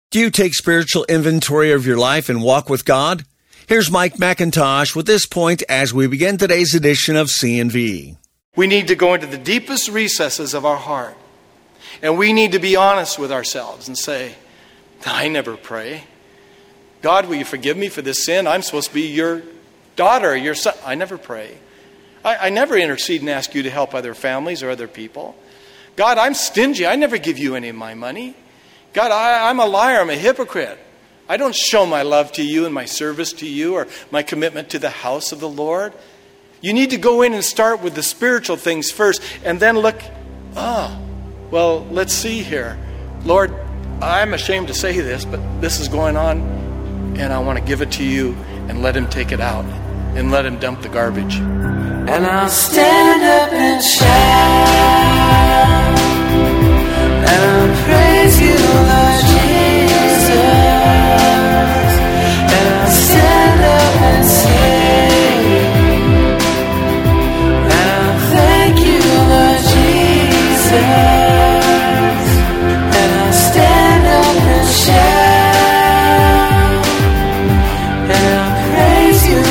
Do you take spiritual inventory of your life and walk with God? Here's Mike McIntosh with this point as we begin today's edition of C&V. We need to go into the deepest recesses of our heart. And we need to be honest with ourselves and say, I never pray. God, will you forgive me for this sin? I'm supposed to be your daughter, your son. I never pray. I never intercede and ask you to help other families or other people. God, I'm stingy. I never give you any of my money. God, I'm a liar. I'm a hypocrite. I don't show my love to you and my service to you or my commitment to the house of the Lord. You need to go in and start with the spiritual things first and then look, well, let's see here. Lord, I'm ashamed to say this, but this is going on and I want to give it to you and let him take it out and let him dump the garbage. And I'll stand up and shout and I'll praise you, Lord Jesus. And I'll stand up and sing and I'll thank you, Lord Jesus. And I'll stand up and shout and I'll praise you,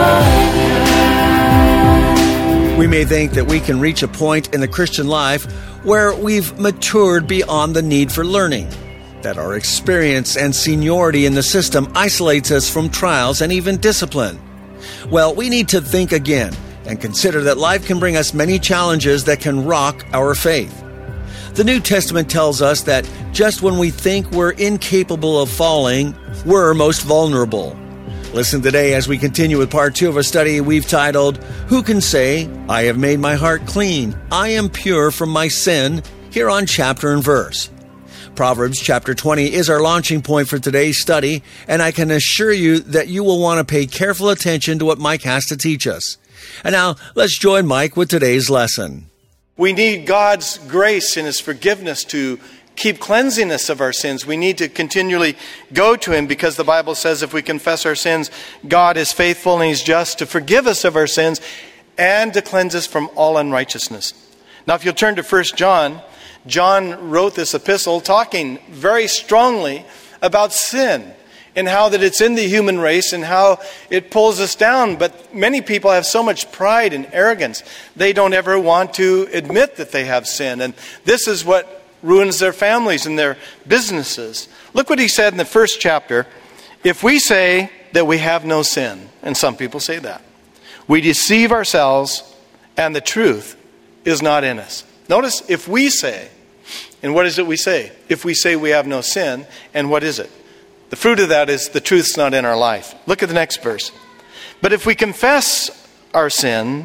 Lord. We may think that we can reach a point in the Christian life where we've matured beyond the need for learning, that our experience and seniority in the system isolates us from trials and even discipline. Well, we need to think again and consider that life can bring us many challenges that can rock our faith. The New Testament tells us that just when we think we're incapable of falling, we're most vulnerable. Listen today as we continue with part 2 of a study we've titled, Who Can Say, I Have Made My Heart Clean? I Am Pure from My Sin, here on Chapter and Verse. Proverbs chapter 20 is our launching point for today's study, and I can assure you that you will want to pay careful attention to what Mike has to teach us. And now, let's join Mike with today's lesson. We need God's grace and his forgiveness to keep cleansing us of our sins. We need to continually go to him because the Bible says if we confess our sins, God is faithful and he's just to forgive us of our sins and to cleanse us from all unrighteousness. Now, if you'll turn to 1 John, John wrote this epistle talking very strongly about sin and how that it's in the human race and how it pulls us down. But many people have so much pride and arrogance, they don't ever want to admit that they have sin. And this is what ruins their families and their businesses. Look what he said in the first chapter. If we say that we have no sin, and some people say that, we deceive ourselves and the truth is not in us. Notice, if we say, and what is it we say? If we say we have no sin, and what is it? The fruit of that is the truth's not in our life. Look at the next verse. But if we confess our sin,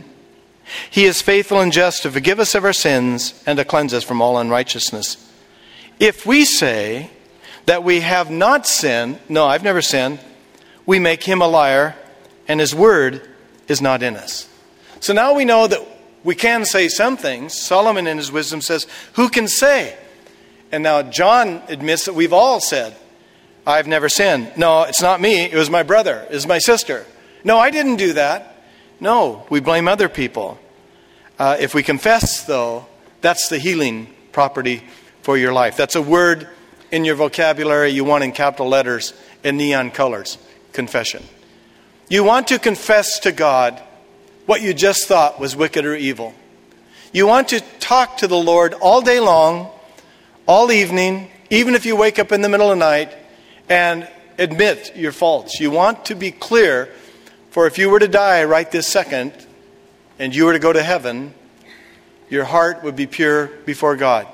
he is faithful and just to forgive us of our sins and to cleanse us from all unrighteousness. If we say that we have not sinned, no, I've never sinned, we make him a liar and his word is not in us. So now we know that we can say some things. Solomon in his wisdom says, who can say? And now John admits that we've all said, I've never sinned. No, it's not me. It was my brother. It was my sister. No, I didn't do that. No, we blame other people. If we confess, though, that's the healing property for your life. That's a word in your vocabulary you want in capital letters and neon colors. Confession. You want to confess to God what you just thought was wicked or evil. You want to talk to the Lord all day long, all evening, even if you wake up in the middle of the night, and admit your faults. You want to be clear, for if you were to die right this second, and you were to go to heaven, your heart would be pure before God.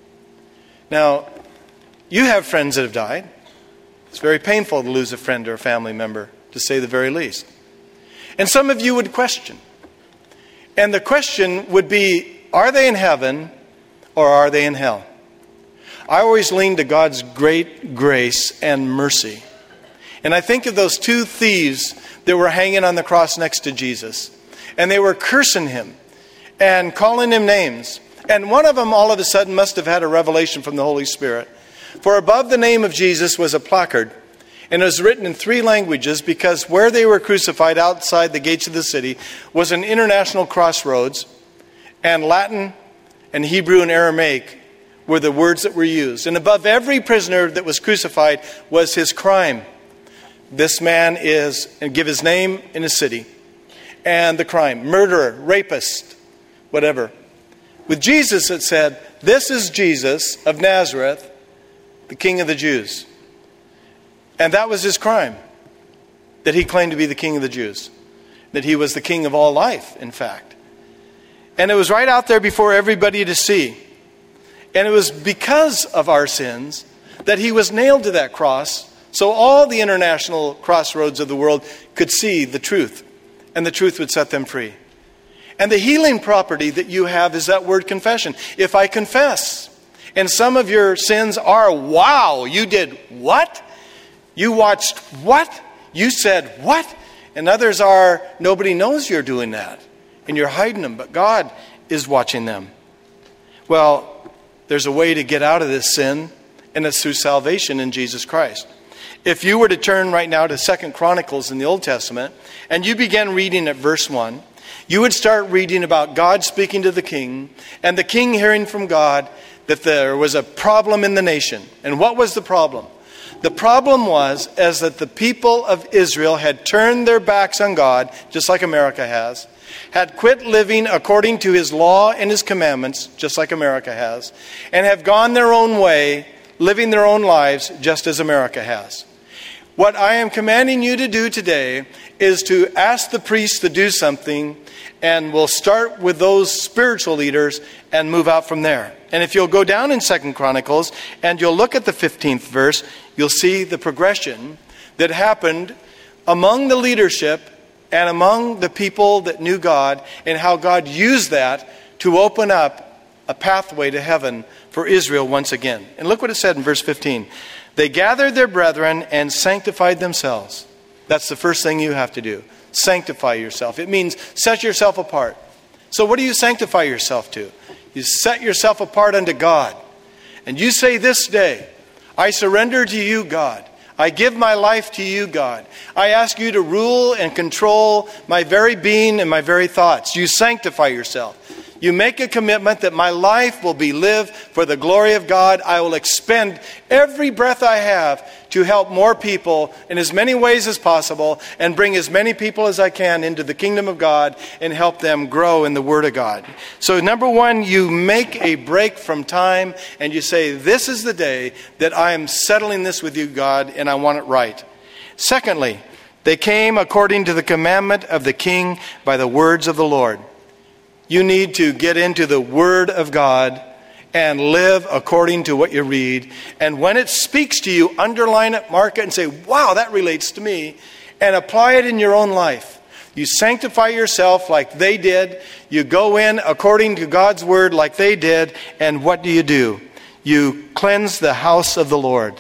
Now, you have friends that have died. It's very painful to lose a friend or a family member, to say the very least. And some of you would question. And the question would be, are they in heaven or are they in hell? I always lean to God's great grace and mercy. And I think of those two thieves that were hanging on the cross next to Jesus. And they were cursing him and calling him names. And one of them all of a sudden must have had a revelation from the Holy Spirit. For above the name of Jesus was a placard. And it was written in 3 languages because where they were crucified outside the gates of the city was an international crossroads. And Latin and Hebrew and Aramaic were the words that were used. And above every prisoner that was crucified was his crime. This man is, and give his name in his city, and the crime, murderer, rapist, whatever. With Jesus it said, this is Jesus of Nazareth, the King of the Jews. And that was his crime, that he claimed to be the King of the Jews. That he was the King of all life, in fact. And it was right out there before everybody to see. And it was because of our sins that he was nailed to that cross, so all the international crossroads of the world could see the truth, and the truth would set them free. And the healing property that you have is that word confession. If I confess, and some of your sins are, wow, you did what? You watched what? You said what? And others are, nobody knows you're doing that. And you're hiding them, but God is watching them. Well, there's a way to get out of this sin, and it's through salvation in Jesus Christ. If you were to turn right now to 2 Chronicles in the Old Testament, and you began reading at verse 1, you would start reading about God speaking to the king, and the king hearing from God that there was a problem in the nation. And what was the problem? The problem was that the people of Israel had turned their backs on God, just like America has, had quit living according to his law and his commandments, just like America has, and have gone their own way, living their own lives, just as America has. What I am commanding you to do today is to ask the priests to do something, and we'll start with those spiritual leaders and move out from there. And if you'll go down in 2 Chronicles and you'll look at the 15th verse, you'll see the progression that happened among the leadership and among the people that knew God, and how God used that to open up a pathway to heaven for Israel once again. And look what it said in verse 15. They gathered their brethren and sanctified themselves. That's the first thing you have to do. Sanctify yourself. It means set yourself apart. So what do you sanctify yourself to? You set yourself apart unto God. And you say this day, I surrender to you, God. I give my life to you, God. I ask you to rule and control my very being and my very thoughts. You sanctify yourself. You make a commitment that my life will be lived for the glory of God. I will expend every breath I have to help more people in as many ways as possible and bring as many people as I can into the kingdom of God and help them grow in the Word of God. So number one, you make a break from time and you say, this is the day that I am settling this with you, God, and I want it right. Secondly, they came according to the commandment of the king by the words of the Lord. You need to get into the Word of God and live according to what you read. And when it speaks to you, underline it, mark it, and say, wow, that relates to me. And apply it in your own life. You sanctify yourself like they did. You go in according to God's Word like they did. And what do? You cleanse the house of the Lord.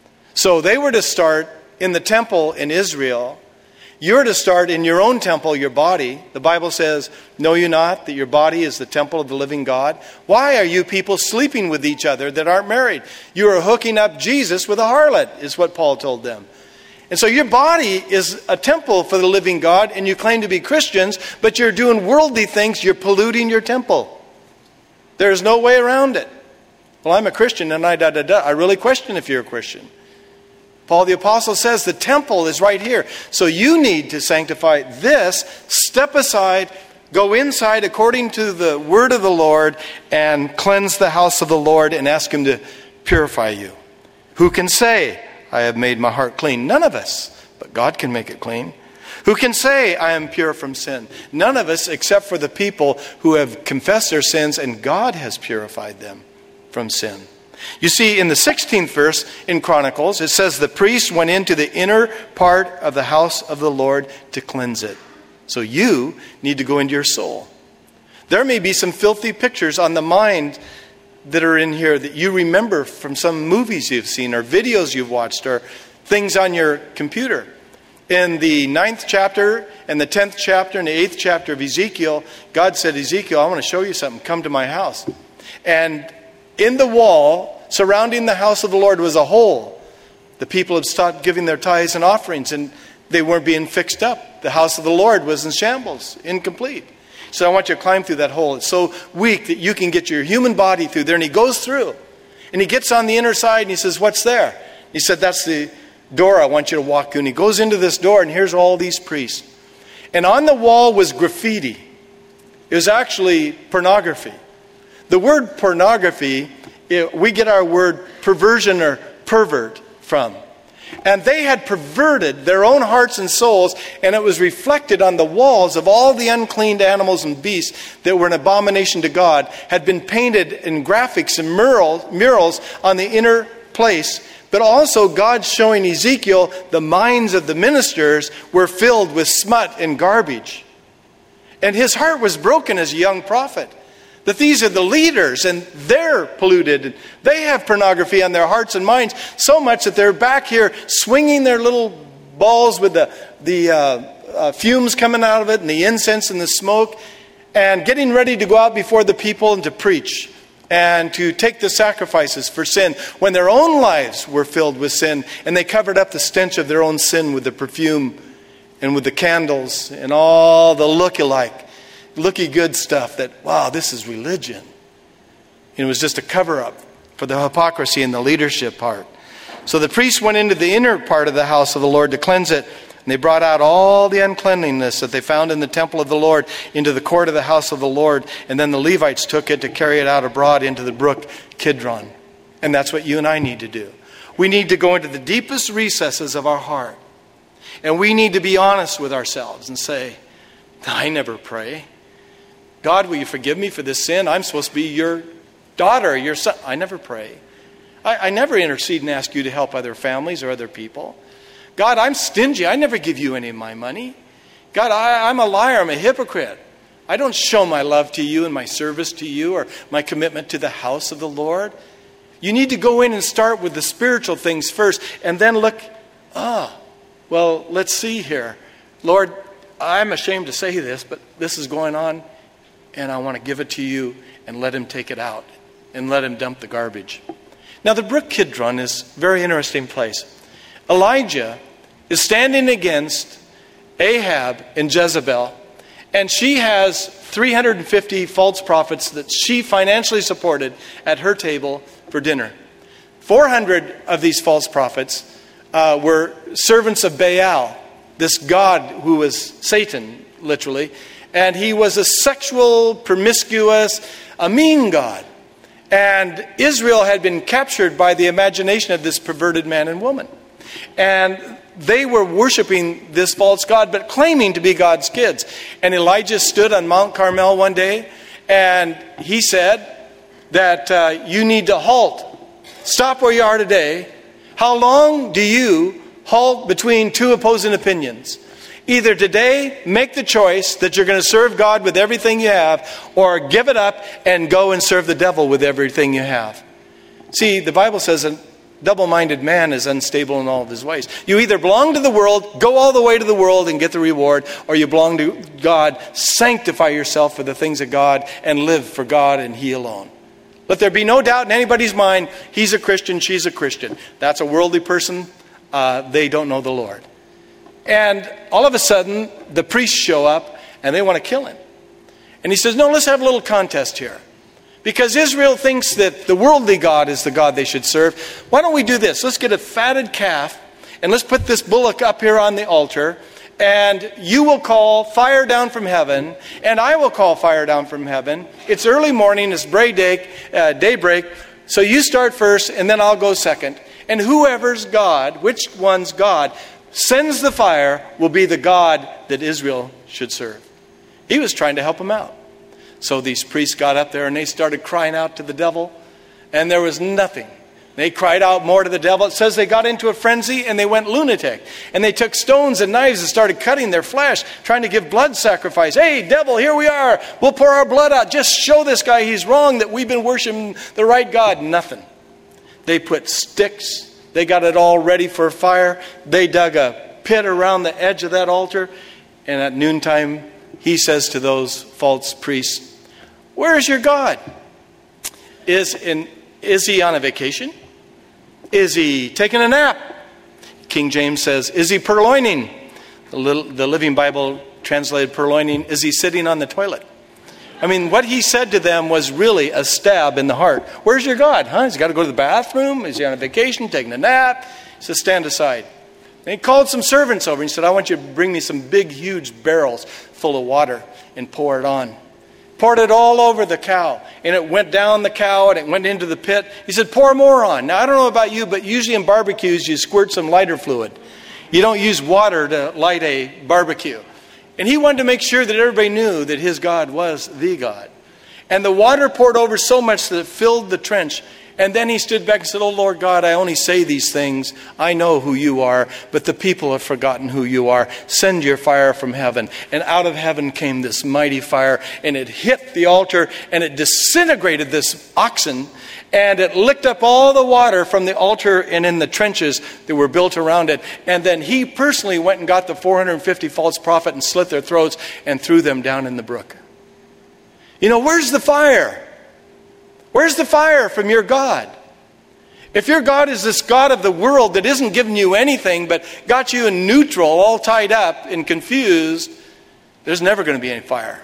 So they were to start in the temple in Israel. You're to start in your own temple, your body. The Bible says, know you not that your body is the temple of the living God? Why are you people sleeping with each other that aren't married? You are hooking up Jesus with a harlot, is what Paul told them. And so your body is a temple for the living God, and you claim to be Christians, but you're doing worldly things. You're polluting your temple. There's no way around it. Well, I'm a Christian, and I really question if you're a Christian. Paul the Apostle says the temple is right here. So you need to sanctify this, step aside, go inside according to the word of the Lord, and cleanse the house of the Lord and ask Him to purify you. Who can say, I have made my heart clean? None of us, but God can make it clean. Who can say, I am pure from sin? None of us except for the people who have confessed their sins and God has purified them from sin. You see, in the 16th verse in Chronicles, it says the priest went into the inner part of the house of the Lord to cleanse it. So you need to go into your soul. There may be some filthy pictures on the mind that are in here that you remember from some movies you've seen or videos you've watched or things on your computer. In the 9th chapter and the 10th chapter and the 8th chapter of Ezekiel, God said, Ezekiel, I want to show you something. Come to my house. And in the wall surrounding the house of the Lord was a hole. The people had stopped giving their tithes and offerings and they weren't being fixed up. The house of the Lord was in shambles, incomplete. So I want you to climb through that hole. It's so weak that you can get your human body through there. And he goes through. And he gets on the inner side and he says, "What's there?" He said, "That's the door I want you to walk through." And he goes into this door, and here's all these priests. And on the wall was graffiti. It was actually pornography. The word pornography, we get our word perversion or pervert from. And they had perverted their own hearts and souls, and it was reflected on the walls of all the unclean animals and beasts that were an abomination to God, had been painted in graphics and murals on the inner place. But also God showing Ezekiel the minds of the ministers were filled with smut and garbage. And his heart was broken as a young prophet. That these are the leaders and they're polluted. They have pornography on their hearts and minds so much that they're back here swinging their little balls with the fumes coming out of it and the incense and the smoke, and getting ready to go out before the people and to preach and to take the sacrifices for sin, when their own lives were filled with sin, and they covered up the stench of their own sin with the perfume and with the candles and all the looky good stuff that, wow, this is religion. And it was just a cover-up for the hypocrisy in the leadership part. So the priests went into the inner part of the house of the Lord to cleanse it, and they brought out all the uncleanliness that they found in the temple of the Lord into the court of the house of the Lord. And then the Levites took it to carry it out abroad into the brook Kidron. And that's what you and I need to do. We need to go into the deepest recesses of our heart. And we need to be honest with ourselves and say, I never pray. God, will you forgive me for this sin? I'm supposed to be your daughter, your son. I never pray. I never intercede and ask you to help other families or other people. God, I'm stingy. I never give you any of my money. God, I'm a liar. I'm a hypocrite. I don't show my love to you and my service to you or my commitment to the house of the Lord. You need to go in and start with the spiritual things first and then look, well, let's see here. Lord, I'm ashamed to say this, but this is going on, and I want to give it to you and let him take it out and let him dump the garbage. Now, the brook Kidron is a very interesting place. Elijah is standing against Ahab and Jezebel, and she has 350 false prophets that she financially supported at her table for dinner. 400 of these false prophets were servants of Baal, this god who was Satan, literally. And he was a sexual, promiscuous, a mean god. And Israel had been captured by the imagination of this perverted man and woman. And they were worshiping this false god, but claiming to be God's kids. And Elijah stood on Mount Carmel one day, and he said that you need to halt. Stop where you are today. How long do you halt between two opposing opinions? Either today, make the choice that you're going to serve God with everything you have, or give it up and go and serve the devil with everything you have. See, the Bible says a double-minded man is unstable in all of his ways. You either belong to the world, go all the way to the world and get the reward, or you belong to God, sanctify yourself for the things of God, and live for God and He alone. Let there be no doubt in anybody's mind, he's a Christian, she's a Christian. That's a worldly person. They don't know the Lord. And all of a sudden, the priests show up and they want to kill him. And he says, no, let's have a little contest here. Because Israel thinks that the worldly God is the God they should serve. Why don't we do this? Let's get a fatted calf and let's put this bullock up here on the altar. And you will call fire down from heaven, and I will call fire down from heaven. It's early morning, it's daybreak. So you start first, and then I'll go second. And whoever's God, which one's God, sends the fire will be the God that Israel should serve. He was trying to help them out. So these priests got up there and they started crying out to the devil, and there was nothing. They cried out more to the devil. It says they got into a frenzy and they went lunatic. And they took stones and knives and started cutting their flesh, trying to give blood sacrifice. Hey, devil, here we are. We'll pour our blood out. Just show this guy he's wrong, that we've been worshiping the right God. Nothing. They put sticks. They got it all ready for fire. They dug a pit around the edge of that altar. And at noontime, he says to those false priests, where is your God? Is he on a vacation? Is he taking a nap? King James says, is he purloining? The Living Bible translated purloining, is he sitting on the toilet? I mean, what he said to them was really a stab in the heart. Where's your God? Huh? He's got to go to the bathroom? Is he on a vacation, taking a nap? He said, stand aside. And he called some servants over and he said, I want you to bring me some big, huge barrels full of water and pour it on. Poured it all over the cow. And it went down the cow and it went into the pit. He said, pour more on. Now, I don't know about you, but usually in barbecues, you squirt some lighter fluid. You don't use water to light a barbecue. And he wanted to make sure that everybody knew that his God was the God. And the water poured over so much that it filled the trench. And then he stood back and said, oh, Lord God, I only say these things. I know who you are, but the people have forgotten who you are. Send your fire from heaven. And out of heaven came this mighty fire, and it hit the altar, and it disintegrated this oxen, and it licked up all the water from the altar and in the trenches that were built around it. And then he personally went and got the 450 false prophets and slit their throats and threw them down in the brook. You know, where's the fire? Where's the fire from your God? If your God is this God of the world that isn't giving you anything but got you in neutral, all tied up and confused, there's never going to be any fire.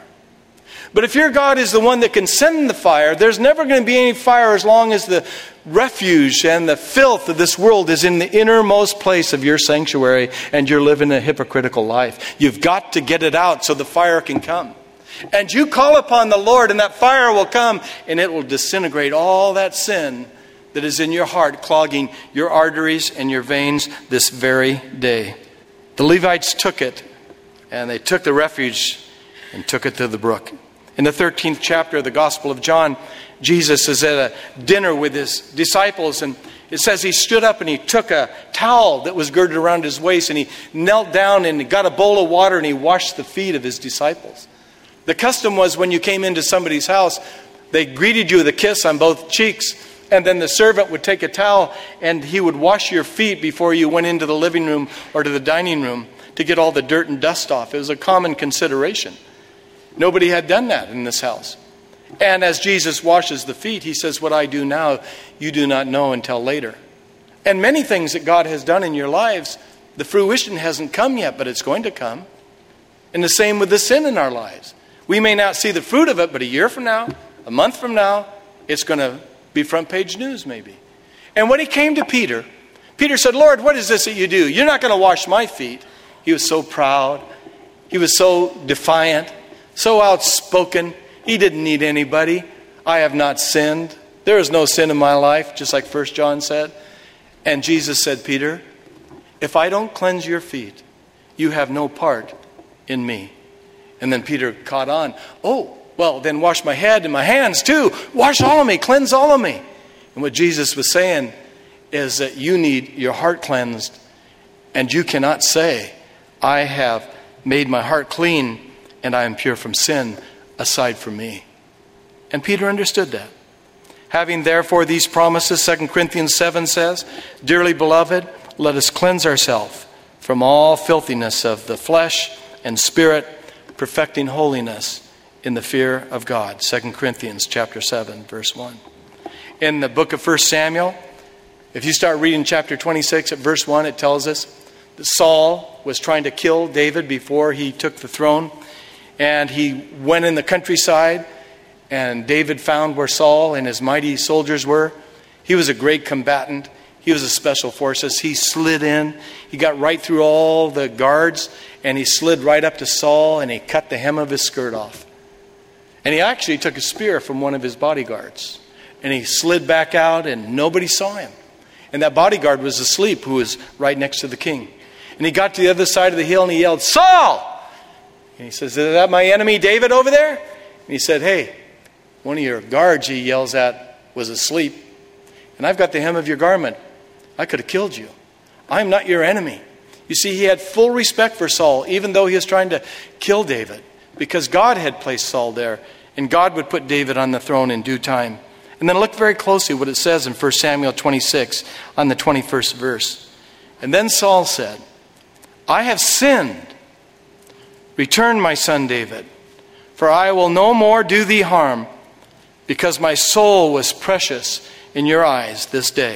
But if your God is the one that can send the fire, there's never going to be any fire as long as the refuge and the filth of this world is in the innermost place of your sanctuary and you're living a hypocritical life. You've got to get it out so the fire can come. And you call upon the Lord and that fire will come and it will disintegrate all that sin that is in your heart, clogging your arteries and your veins this very day. The Levites took it and they took the refuge and took it to the brook. In the 13th chapter of the Gospel of John, Jesus is at a dinner with his disciples, and it says he stood up and he took a towel that was girded around his waist and he knelt down and he got a bowl of water and he washed the feet of his disciples. The custom was when you came into somebody's house, they greeted you with a kiss on both cheeks, and then the servant would take a towel and he would wash your feet before you went into the living room or to the dining room to get all the dirt and dust off. It was a common consideration. Nobody had done that in this house. And as Jesus washes the feet, he says, what I do now, you do not know until later. And many things that God has done in your lives, the fruition hasn't come yet, but it's going to come. And the same with the sin in our lives. We may not see the fruit of it, but a year from now, a month from now, it's going to be front page news maybe. And when he came to Peter, Peter said, Lord, what is this that you do? You're not going to wash my feet. He was so proud. He was so defiant, so outspoken. He didn't need anybody. I have not sinned. There is no sin in my life, just like 1 John said. And Jesus said, Peter, if I don't cleanse your feet, you have no part in me. And then Peter caught on. Oh, well, then wash my head and my hands too. Wash all of me, cleanse all of me. And what Jesus was saying is that you need your heart cleansed. And you cannot say, I have made my heart clean and I am pure from sin aside from me. And Peter understood that. Having therefore these promises, 2 Corinthians 7 says, dearly beloved, let us cleanse ourselves from all filthiness of the flesh and spirit, perfecting holiness in the fear of God. 2 Corinthians chapter 7, verse 1. In the book of 1 Samuel, if you start reading chapter 26 at verse 1, it tells us that Saul was trying to kill David before he took the throne. And he went in the countryside, and David found where Saul and his mighty soldiers were. He was a great combatant. He was a special forces. He slid in. He got right through all the guards, and he slid right up to Saul, and he cut the hem of his skirt off. And he actually took a spear from one of his bodyguards, and he slid back out, and nobody saw him. And that bodyguard was asleep, who was right next to the king. And he got to the other side of the hill, and he yelled, Saul! And he says, is that my enemy David over there? And he said, hey, one of your guards, he yells at, was asleep. And I've got the hem of your garment. I could have killed you. I'm not your enemy. You see, he had full respect for Saul, even though he was trying to kill David, because God had placed Saul there, and God would put David on the throne in due time. And then look very closely what it says in 1 Samuel 26 on the 21st verse. And then Saul said, I have sinned. Return, my son David, for I will no more do thee harm, because my soul was precious in your eyes this day.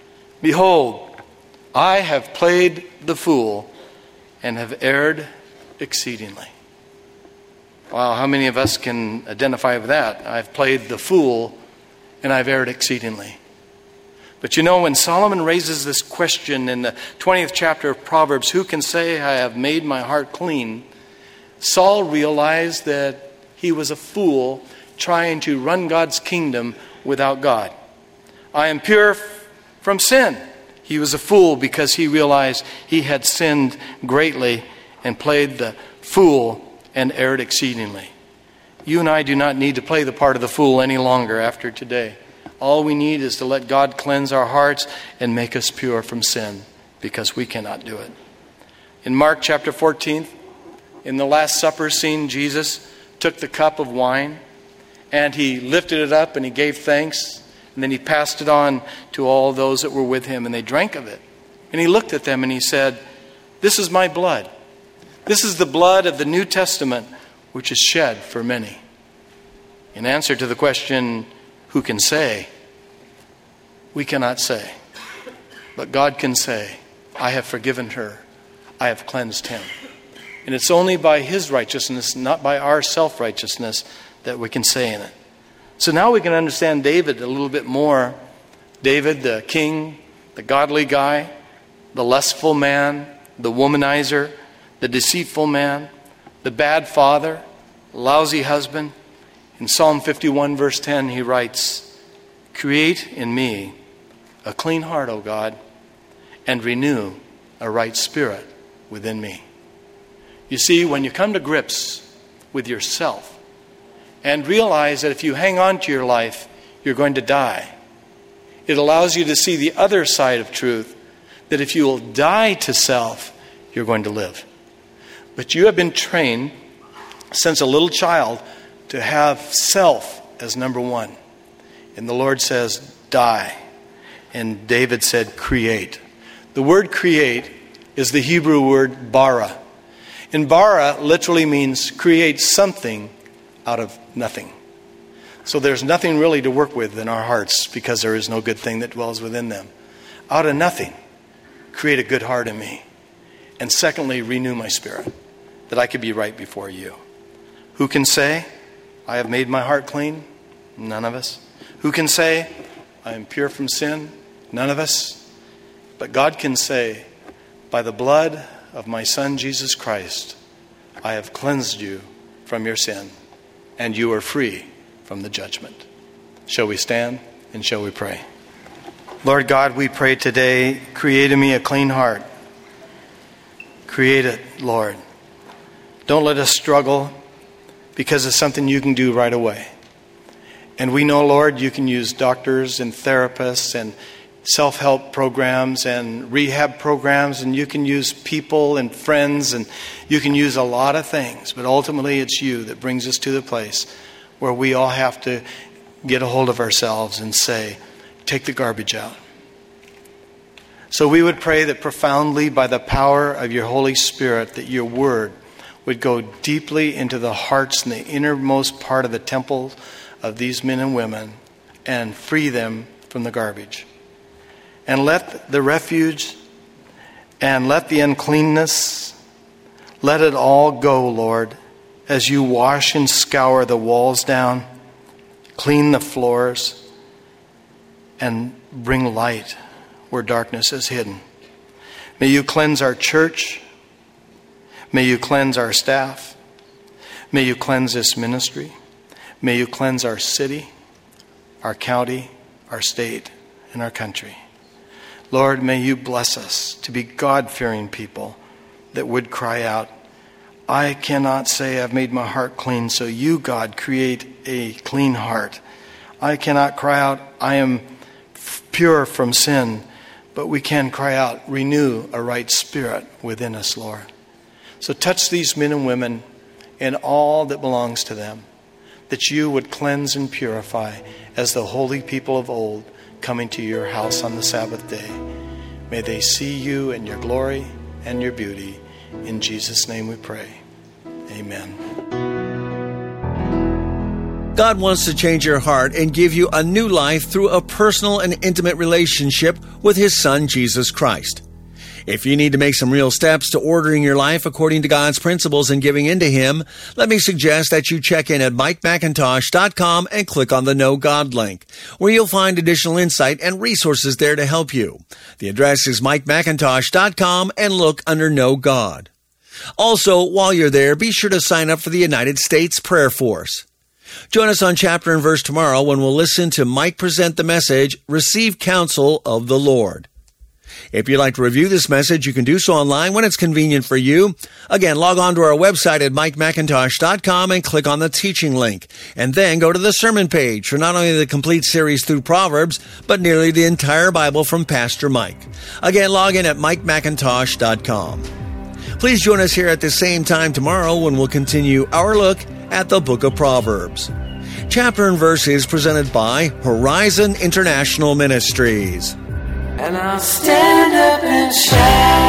Behold, I have played the fool and have erred exceedingly. Wow, how many of us can identify with that? I've played the fool and I've erred exceedingly. But you know, when Solomon raises this question in the 20th chapter of Proverbs, who can say I have made my heart clean? Saul realized that he was a fool trying to run God's kingdom without God. I am pure from sin. He was a fool because he realized he had sinned greatly and played the fool and erred exceedingly. You and I do not need to play the part of the fool any longer after today. All we need is to let God cleanse our hearts and make us pure from sin, because we cannot do it. In Mark chapter 14, in the Last Supper scene, Jesus took the cup of wine and he lifted it up and he gave thanks, and then he passed it on to all those that were with him, and they drank of it. And he looked at them and he said, "This is my blood. This is the blood of the New Testament, which is shed for many." In answer to the question, who can say? We cannot say. But God can say, I have forgiven her. I have cleansed him. And it's only by his righteousness, not by our self-righteousness, that we can say in it. So now we can understand David a little bit more. David, the king, the godly guy, the lustful man, the womanizer, the deceitful man, the bad father, lousy husband. In Psalm 51 verse 10 he writes, "Create in me a clean heart, O God, and renew a right spirit within me." You see, when you come to grips with yourself and realize that if you hang on to your life, you're going to die, it allows you to see the other side of truth, that if you will die to self, you're going to live. But you have been trained since a little child to have self as number one. And the Lord says, die. And David said, create. The word create is the Hebrew word bara. And bara literally means create something out of nothing. So there's nothing really to work with in our hearts, because there is no good thing that dwells within them. Out of nothing, create a good heart in me. And secondly, renew my spirit, that I could be right before you. Who can say, I have made my heart clean? None of us. Who can say, I am pure from sin? None of us. But God can say, by the blood of my Son Jesus Christ, I have cleansed you from your sin, and you are free from the judgment. Shall we stand and shall we pray? Lord God, we pray today, create in me a clean heart. Create it, Lord. Don't let us struggle, because it's something you can do right away. And we know, Lord, you can use doctors and therapists and self-help programs and rehab programs, and you can use people and friends, and you can use a lot of things. But ultimately, it's you that brings us to the place where we all have to get a hold of ourselves and say, take the garbage out. So we would pray that profoundly, by the power of your Holy Spirit, that your word would go deeply into the hearts and the innermost part of the temple of these men and women and free them from the garbage. And let the refuge and let the uncleanness, let it all go, Lord, as you wash and scour the walls down, clean the floors, and bring light where darkness is hidden. May you cleanse our church. May you cleanse our staff. May you cleanse this ministry. May you cleanse our city, our county, our state, and our country. Lord, may you bless us to be God-fearing people that would cry out, I cannot say I've made my heart clean, so you, God, create a clean heart. I cannot cry out, I am pure from sin, but we can cry out, renew a right spirit within us, Lord. So touch these men and women and all that belongs to them, that you would cleanse and purify as the holy people of old coming to your house on the Sabbath day. May they see you and your glory and your beauty. In Jesus' name we pray. Amen. God wants to change your heart and give you a new life through a personal and intimate relationship with His Son, Jesus Christ. If you need to make some real steps to ordering your life according to God's principles and giving into Him, let me suggest that you check in at MikeMcIntosh.com and click on the Know God link, where you'll find additional insight and resources there to help you. The address is MikeMcIntosh.com and look under Know God. Also, while you're there, be sure to sign up for the United States Prayer Force. Join us on Chapter and Verse tomorrow when we'll listen to Mike present the message, Receive Counsel of the Lord. If you'd like to review this message, you can do so online when it's convenient for you. Again, log on to our website at MikeMcIntosh.com and click on the teaching link. And then go to the sermon page for not only the complete series through Proverbs, but nearly the entire Bible from Pastor Mike. Again, log in at MikeMcIntosh.com. Please join us here at the same time tomorrow when we'll continue our look at the book of Proverbs. Chapter and Verse is presented by Horizon International Ministries. And I'll stand up and shout.